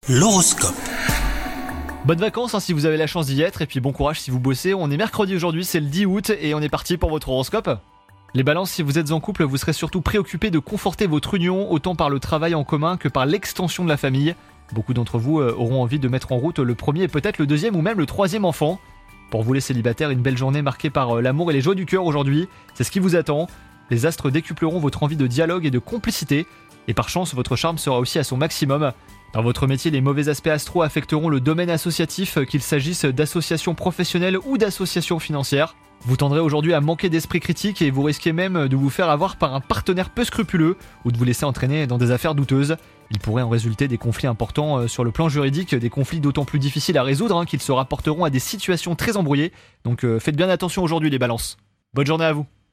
L'horoscope. Bonnes vacances si vous avez la chance d'y être, et puis bon courage si vous bossez. On est mercredi aujourd'hui, c'est le 10 août et on est parti pour votre horoscope. Les balances, si vous êtes en couple, vous serez surtout préoccupés de conforter votre union, autant par le travail en commun que par l'extension de la famille. Beaucoup d'entre vous auront envie de mettre en route le premier et peut-être le deuxième ou même le troisième enfant. Pour vous les célibataires, une belle journée marquée par l'amour et les joies du cœur aujourd'hui, c'est ce qui vous attend. Les astres décupleront votre envie de dialogue et de complicité, et par chance, votre charme sera aussi à son maximum. Dans votre métier, les mauvais aspects astro affecteront le domaine associatif, qu'il s'agisse d'associations professionnelles ou d'associations financières. Vous tendrez aujourd'hui à manquer d'esprit critique et vous risquez même de vous faire avoir par un partenaire peu scrupuleux ou de vous laisser entraîner dans des affaires douteuses. Il pourrait en résulter des conflits importants sur le plan juridique, des conflits d'autant plus difficiles à résoudre qu'ils se rapporteront à des situations très embrouillées. Donc faites bien attention aujourd'hui les balances. Bonne journée à vous.